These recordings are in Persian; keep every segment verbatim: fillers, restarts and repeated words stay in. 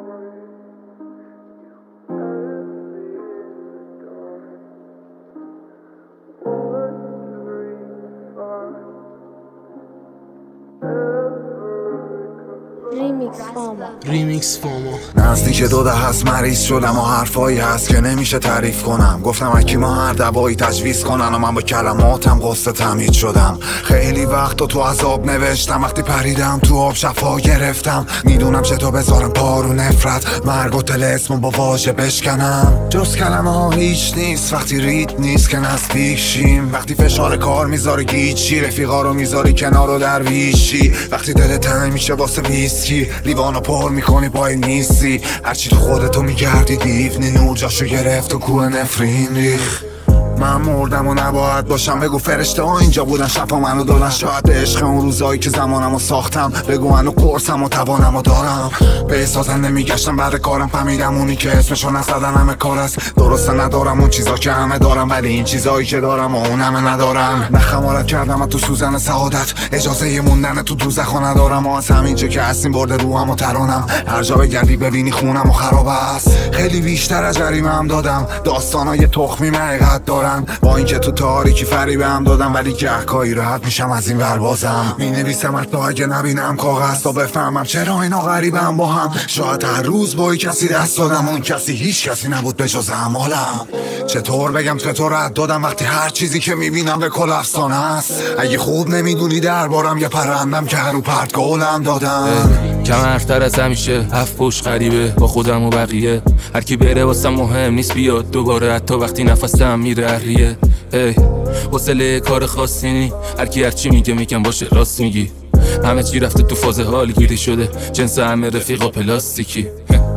ریمیکس فاما ریمیکس فاما نزدیک دو ده هست مریض شدم و حرفایی هست که نمیشه تعریف کنم. گفتم اکی ما هر دوایی تجویز کنن و من با کلماتم قصه تمهید شدم. خیلی وقت تو عذاب نوشتم، وقتی پریدم تو آب شفا گرفتم. میدونم چطور بذارم پارو نفرت، مرگ و طلسم با واژه بشکنم. جز کلمه ها هیچ نیست وقتی رید نیست که نزدیک شیم. وقتی فشار کار میذاره گیچی، رفیقا رو میذاری کنار و درویشی. وقتی دل تنگ میشه واسه ویسکی، لیوانو پر میکنی پای نیستی. هرچی تو خودتو میگردی دیوونی، نور جاشو گرفت و کوه نفرین ریخ. من مردم و نباید باشم، بگو فرشته ها اینجا بودن شفا منو دادن. شاید عشق اون روزایی که زمانمو ساختم، بگو منو قرصم و توانمو دارم. به سازنده میگشتم بعد کارم، فهمیدم اونی که اسمشو نزدن همه کار است. درسته ندارم اون چیزا که همه دارم، ولی این چیزایی که دارم و اون همه ندارم. نه خمارت کردم تو سوزن سعادت، اجازه ی موندن تو دوزخو ندارم. و از همینجا که هستیم برده روحم و ترانم، هر جا بگردی ببینی خونم و خراب است. خیلی بیشتر از جریمه هم دادم، داستانای تخمی حقیقت دارم. با اینکه تو تاریکی فریبه هم دادم، ولی گهگاهی راحت میشم از این ور بازم. می نویسم حتی اگه نبینم کاغذ تا بفهمم چرا اینا غریبه هم با هم. شاید هر روز با کسی دست دادم، اون کسی هیچ کسی نبود به جز اعمالم. چطور بگم چطور رد دادم وقتی هر چیزی که میبینم به کل افسانه است. اگه خوب نمیدونی دربارم یه پرندم که هر رو پرت گولم دادم. کم حرفتر از همیشه، هفت پشت غریبه با خودم و بقیه. هر کی بره واسم مهم نیست بیاد دوباره، حتی وقتی نفسم میره ریه. ای حوصله کار خاصی نی، هر کی هر چی میگه میگم باشه راست میگی. همه چی رفته تو فاز حال گیری شده، جنس همه رفیقا پلاستیکی.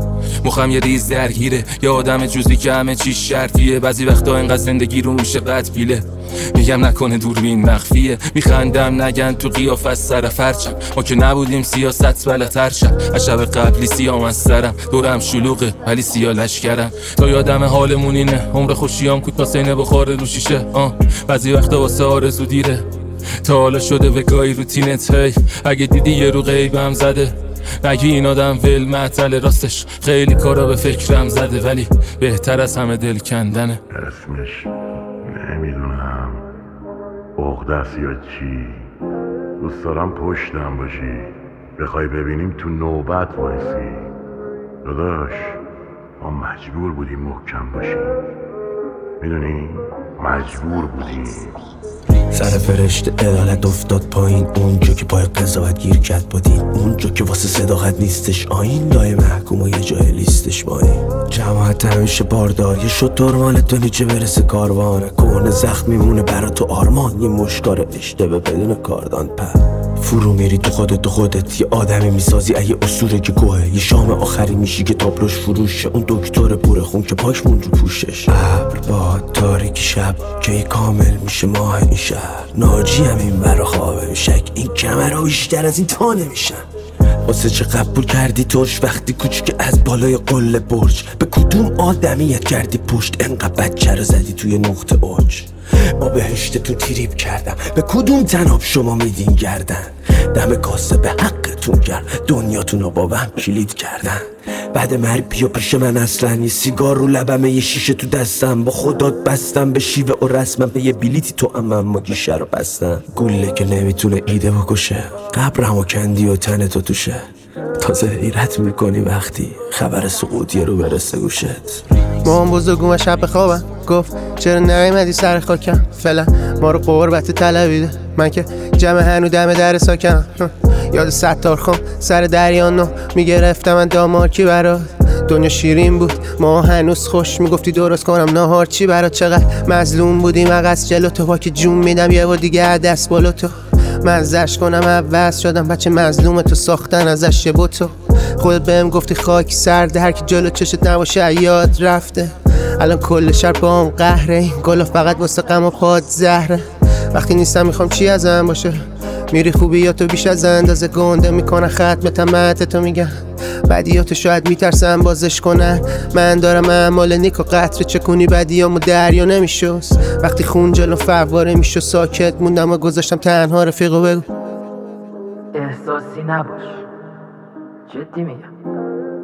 مخم یه ریز درگیره، یه آدم جزئی که همه چی شرطیه. بعضی وقتا اینقدر زندگی رو میشه قد گیله. میگم نکنه دوربین مخفیه، میخندم نگن تو قیافه سر فرچم. ما که نبودیم سیاست بلتر شد، از شب قبلی سیام از سرم. دورم شلوغه ولی سیا لشکرم. تا یادم حالمون اینه، عمر خوشیام کوتاه سینه بخوره رو شیشه. آه بعضی وقتا واسه آرزو دیره، تا حالا شده وگاهی روتینت. هی اگه دیدی یه رو غیبم زده، نگی این آدم ول معطل. راستش خیلی کارا به فکرم زده، ولی بهتر از همه دل کندنه. اسمش نمیدونم عقده‌ست یا چی. دوست دارم پشتم باشی، بخوای ببینیم تو نوبت وایسی. داداش ما مجبور بودیم محکم باشیم، میدونی؟ مجبور بودیم. سر فرشته عدالت افتاد پایین، اونجا که پای قضاوت گیر کرد با دین. اونجا که واسه صداقت نیستش آین، لای محکوم و یه جای لیستش مایی. جماعت همیشه باردار، یه شطور مال تو نیچه برسه کاروانه. کهنه زخم میمونه برا تو آرمان، یه مشکار اشتبه بدون کاردان پر. فرو میری تو خودت تو خودت، یه آدمی میسازی اگه اصوره که گوه. یه شام آخری میشی که تابلوش فروشه، اون دکتر بوره خون که پاش مون رو پوشش. ابر باد تاریکی شب که کامل میشه ماه این شهر. ناجی هم این برا خوابه شک، این کمرها بیشتر از این تا نمیشن. واسه چه قبول کردی ترش وقتی کوچیک از بالای قله برج؟ به کدوم آدمیت کردی پشت انقدر بچه رو زدی توی نقطه اوج؟ با بهشتتون تریپ کردم، به کدوم تناب شما میدین گردن؟ دم کاسه به حقتون کرد، دنیاتون رو با هم کلید کردن. بعد مرگ بیا پیش من، اصلا یه سیگار رو لبمه، یه شیشه تو دستم. با خودات بستم به شیوه و رسمم، به یه بلیتی تو هم اما گیشه رو بستم. گله که نمیتونه ایده بکشه، قبرم و کندی و تن تو توشه. تازه حیرت میکنی وقتی خبر سقوطی رو برسه گوشت. مام بزرگوم شب خوابم گفت چرا نیومدی سر خاکم. فعلا ما رو قربت طلبیده، من که جمع هنو دم در ساکم. یاد ستار خم سر دریا نو میگرفتم من دامارکی برات. دنیا شیرین بود ما هنوز خوش، میگفتی درست کنم ناهار چی برات. چقدر مظلوم بودیم مغز جلو تو، با که جون میدم یه بار دیگه دست بالا تو. مزش کنم عوض شدم، بچه مظلوم تو ساختن ازش یه بوتو. خودت بهم گفتی خاک سرده، هر کی جلو چشت نباشه یاد رفته. الان کل شهر با هم قهره، این گلا فقط واسه غم و پاد زهره. وقتی نیستم میخوام چی ازم باشه، میری خوبیاتو بیش از اندازه گنده میکنن. ختم تمت تو میگن بدیاتو شاید میترسن بازش کنن. من دارم اعمال نیک و قطره چکونی بدیامو دریا نمیشست. وقتی خون جلو فواره میشو ساکت موندم و گذاشتم تنها. رفیقو بگو احساسی نباش، جدی میگم.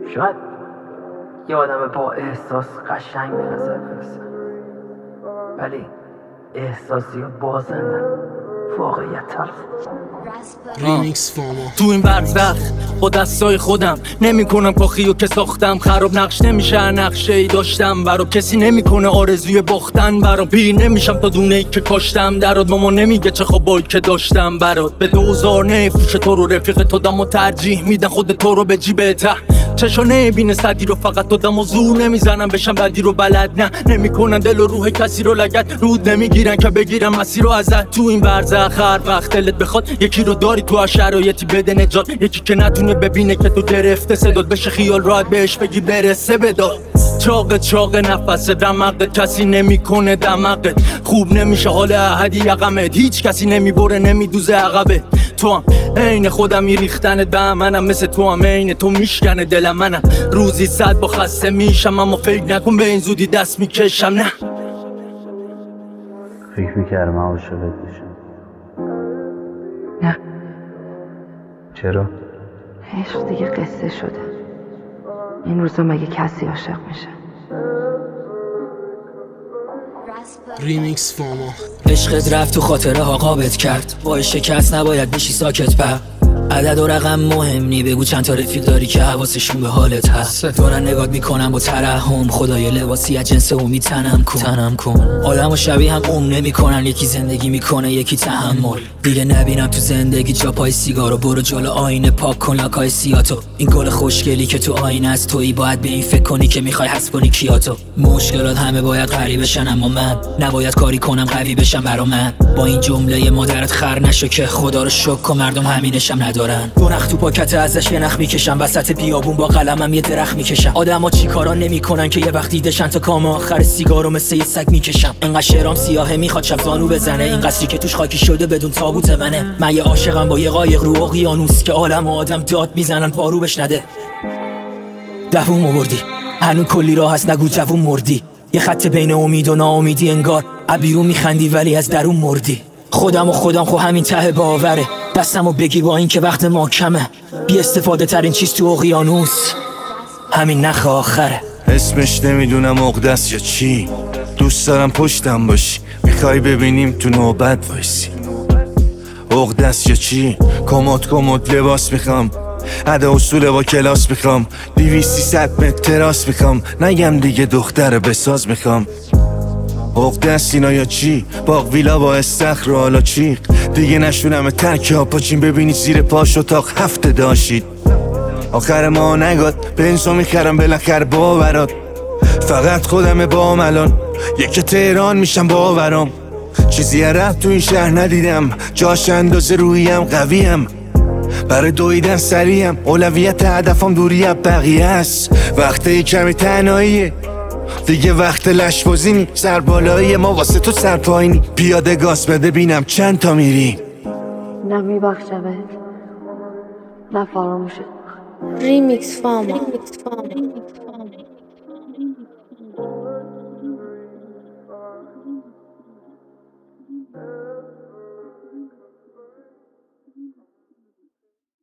شاید یه آدم با احساس قشنگ به نظر برسه، ولی احساسی و بازندن واقعیت تلخ. ریمیکس فامو تو این برزخ با دستای خودم نمی کنم کاخیو که ساختم، خراب نقش نمیشه نقشه ای داشتم برا کسی نمیکنه آرزوی باختن برام، پیر نمیشم تا دونه ای که کاشتم درات، ماما نمیگه چه خوابایی که داشتم برات، به دوزار نفروشه تو رو رفیق تو دم و ترجیح میدن خود تو رو به جیب ته، چشا نبینه صدی رو فقط تو دم و زور نمیزنم بشم بدی رو بلد نه، نمیکنن دل و روح کسی رو لگت، رود نمیگیرن که بگیرم مسیر رو ازت. تو این برزخ هر وقت دلت بخواد یکی رو داری تو شرایطی بده نجات، یکی که نتونه ببینه که تو گرفته صدات بشه خیال راحت بهش بگی برسه بداد، چاق چاق نفس دماغت کسی نمیکنه دماغت، خوب نمیشه حال احدی یقمت، هیچ کسی نمیبره نمیدوزه عقبه، تو هم عین خودم ریختنت به منم، مثل تو هم عین تو میشکنه دلم منم، روزی صد با خسته میشم اما فکر نکن به این زودی دست میکشم نه. فکر میکردم عاشقت بشم. نه، چرا؟ عشق دیگه قصه شده. این روزا مگه کسی عاشق میشه؟ ریمیکس فامو عشقت رفت تو خاطره ها قابت کرد، با شکست نباید بشی ساکت پر، عدد و رقم مهم نی، بگو چند تا رفیق داری که حواسشون به حالت هست، دارن نگات میکنم با ترحم، خدای لباسی از جنس امید تنم کن تنم کن آدم و شبیه هم اون نمیکنن، یکی زندگی میکنه یکی تحمل، دیگه نبینم تو زندگی جا پای سیگارو، برو جلو آینه پاک کن لاکای سیاتو، این گل خوشگلی که تو آینه است تویی، باید به این فکر کنی که میخوای حذف کنی کیاتو، مشکلات همه باید غریب بشن اما من نباید کاری کنم قوی بشم برا من، با این جمله مادرت خر نشو که خدا رو شکر کن مردم همینشم ندارن، دو نخ تو پاکت ازش یه نخ میکشم، وسط بیابون با قلمم یه درخت میکشم، آدما چی کارا نمیکنن که یه وقت دیدشن تا کام آخر سیگارو مثل یه سگ میکشم، انقدر شعرام سیاهه میخواد شب زانو بزنه، این قصری که توش خاکی شده بدون تابوت منه، من یه عاشقم با یه قایق رو اقیانوس که عالم و آدم داد میزنن پارو بش نده، دووم آوردی هنوز کلی راه هست نگو جوون مردی، یه خط بین امید و ناامیدی انگار ابیرون میخندی ولی از درون مردی، خودم و خودم خو همین ته باوره، دستمو بگی با این که وقت ما کمه، بی استفاده ترین چیز تو اقیانوس همین نخ آخره، اسمش نمیدونم عقده‌ست یا چی، دوست دارم پشتم باشی، میخوای ببینیم تو نوبت وایسی، عقده‌ست یا چی، کمد کمد لباس میخوام، عده اصول با کلاس میخوام، دویست سیصد متر تراس میخوام، نگم دیگه دختر بساز میخوام، عقده‌ست اینا یا چی، باغ ویلا با استخر و حالا چی، دیگه نشونم ترک ها پاچین ببینید زیر پاش اتاق هفته داشتید، آخر ما نگاد بنزو میخرم بالاخره باورات، فقط خودم با الان یکی تهران میشم باورام، چیزی رفت تو این شهر ندیدم، جاش اندازه رویم قویم، برای دویدن سریم، اولویت هدفم دوری از بقیه است، وقتی کمی تنهاییه دیگه وقت لشبازی نی، سربالایی ما واسه تو سرپایینی، پیاده گاز بده بینم چند تا میری، نه میبخشمت نه فراموشت. ریمیکس فامو